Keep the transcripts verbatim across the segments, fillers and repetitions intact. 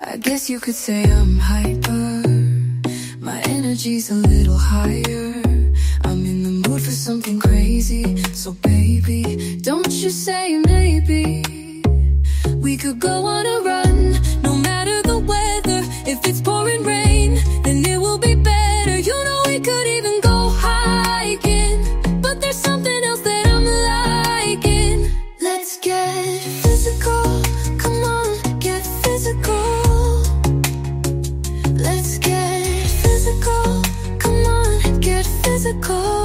I guess you could say I'm hyper. My energy's a little higher. I'm in the mood for something crazy. So baby, don't you say maybe we could go on a run, no matter the weather. If it's pouring rain, then it will be better. You know we could even go hiking, but there's something else that I'm liking. Let's get physical. Come on, get physical. Let's get physical. Come on, get physical.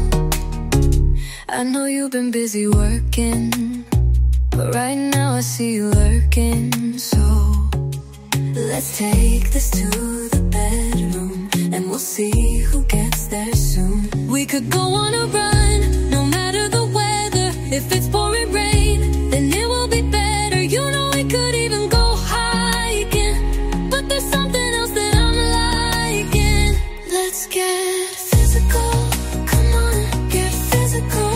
I know you've been busy working, but right now I see you lurking. So let's take this to the bedroom, and we'll see who gets there soon. We could go on a run, no matter the weather. If it's pouring rain, then it will be better. You know we could even go hiking, but there's something else that I'm liking. Let's get physical. Come on, get physical.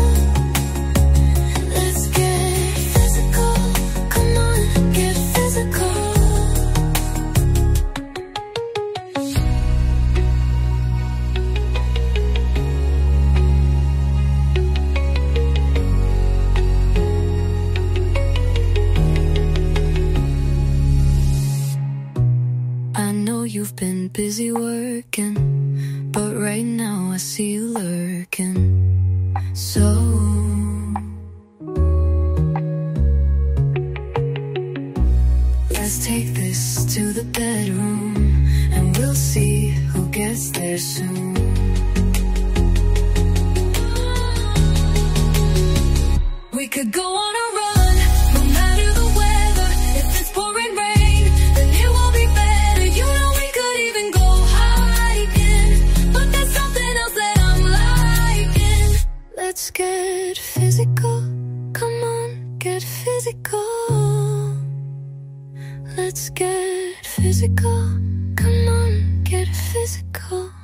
Let's get physical. Come on, get physical. I know you've been busy working, but right now I see you lurking. So let's take this to the bedroom, and we'll see who gets there soon. We could go on a run, no matter the weather. If it's pouring rain, then it will be better. You know we could even go hiking, but there's something else that I'm liking. Let's get physical. Come on, get physical. Let's get physical. Come on, get physical.